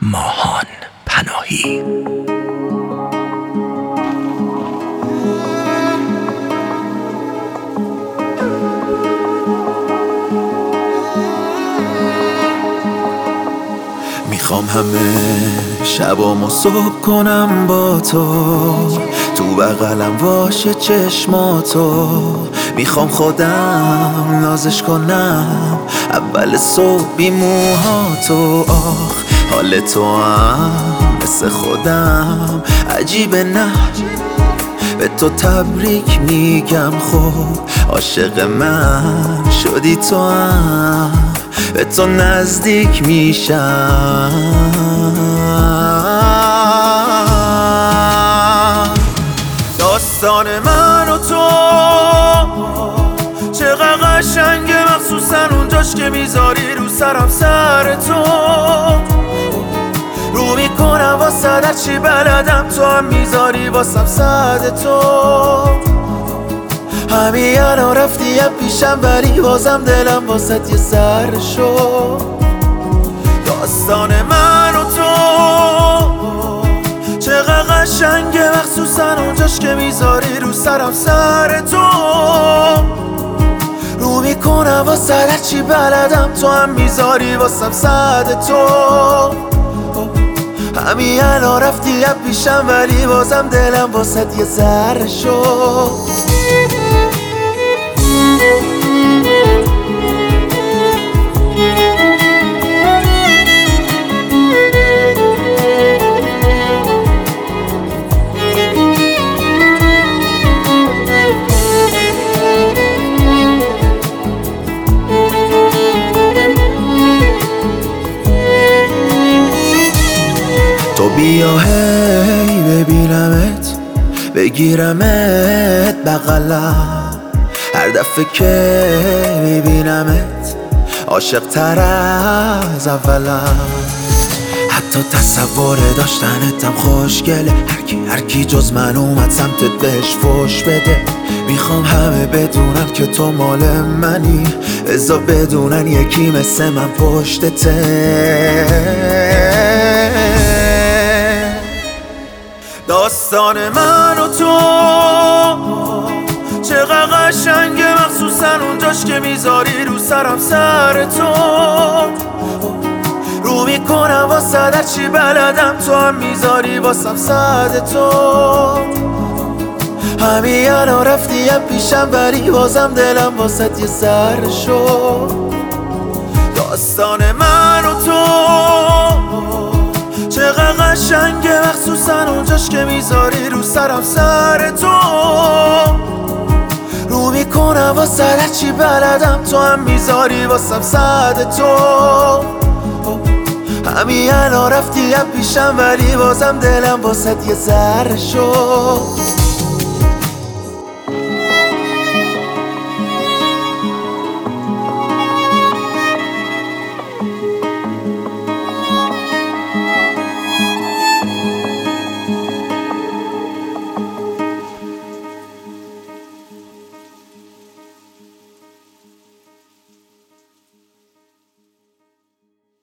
ماهان پناهی. میخوام همه شبامو صبح کنم با تو بغلم باشه چشماتو. میخوام خودم نازش کنم اول صبح بی موهاتو. آخ حال تو هم مثل خودم عجیبه نه، به تو تبریک میگم. خب عاشق من شدی تو هم، به تو نزدیک میشم. داستان من و تو چقدر قشنگه، مخصوصا اونجاش که میذاری رو سرم سر تو. رو میکنم واسه در چی بلدم، تو هم میذاری واسم صد تو. همین الان رفتی پیشم ولی بازم دلم واسه یه سر شد. داستان من و تو چقدر قشنگه، مخصوصا اونجاش که میذاری رو سرم سر تو. رو میکنم واسه در چی بلدم، تو هم میذاری واسم صد تو. همین الان رفتی پیشم ولی بازم دلم واسه یه ذره شد. تو بیا هی ببینمت، بگیرمت بغلم. هر دفعه که میبینمت عاشق تر از اولم. حتی تصور داشتنتم خوشگله، هر کی جز من اومد سمتت بهش فوش بده. میخوام همه بدونن که تو مال منی، ازا بدونن یکی مثل من پشتته. داستان من و تو چقدر قشنگه، مخصوصا اونجاش که میذاری رو سرم سر تو. رو میکنم واسه در چی بلدم، تو هم میذاری واسم صد تو. همین الان رفتی پیشم ولی بازم دلم واسه یه ذره شد. داستان من و تو چقدر قشنگه، مخصوصا اونجاش که میذاری رو سرم سر تو. رو میکنم واسه در چی بلدم، تو هم میذاری واسم صد تو. همین الان رفتی پیشم ولی بازم دلم واسه یه ذره شد.